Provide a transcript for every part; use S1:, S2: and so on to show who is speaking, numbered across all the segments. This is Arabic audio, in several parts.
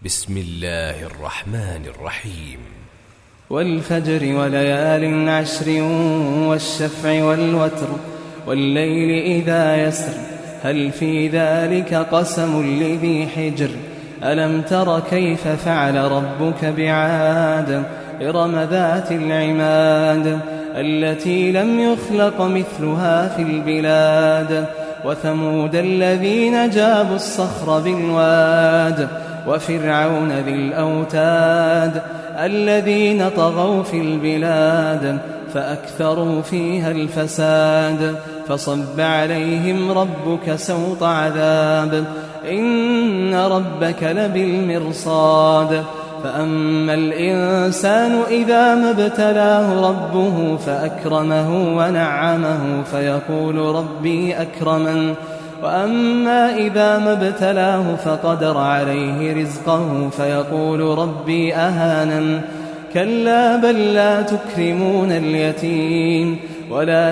S1: بسم الله الرحمن الرحيم.
S2: والفجر وليال عشر والشفع والوتر والليل إذا يسر هل في ذلك قسم لذي حجر ألم تر كيف فعل ربك بعاد إرم ذات العماد التي لم يخلق مثلها في البلاد وثمود الذين جابوا الصخر بالواد وفرعون ذي الأوتاد الذين طغوا في البلاد فأكثروا فيها الفساد فصب عليهم ربك سوط عذاب إن ربك لبالمرصاد فأما الإنسان إذا ما ابتلاه ربه فأكرمه ونعمه فيقول ربي أكرمن وأما إذا ما ابتلاه فقدر عليه رزقه فيقول ربي أهانن كلا بل لا تكرمون اليتيم ولا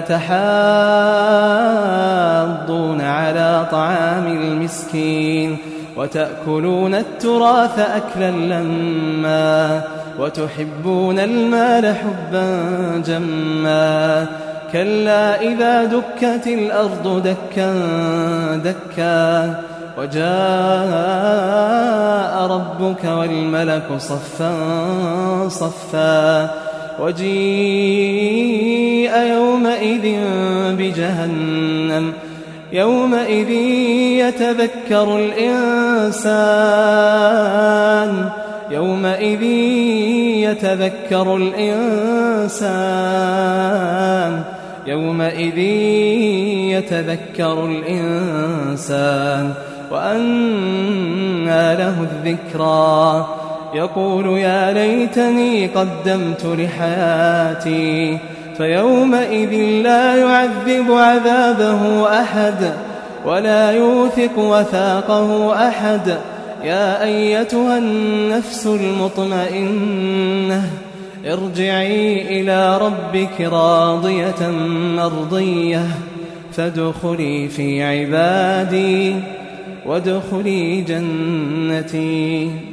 S2: تحاضون على طعام المسكين وتأكلون التراث أكلا لما وتحبون المال حبا جما كلا إذا دكت الأرض دكا دكا وجاء ربك والملك صفا صفا وجيء يومئذ بجهنم يومئذ يتذكر الإنسان يومئذ يتذكر الإنسان وأنى له الذكرى يقول يا ليتني قدمت لحياتي فيومئذ لا يعذب عذابه أحد ولا يوثق وثاقه أحد يا أيتها النفس المطمئنة ارجعي إلى ربك راضية مرضية فادخلي في عبادي وادخلي جنتي.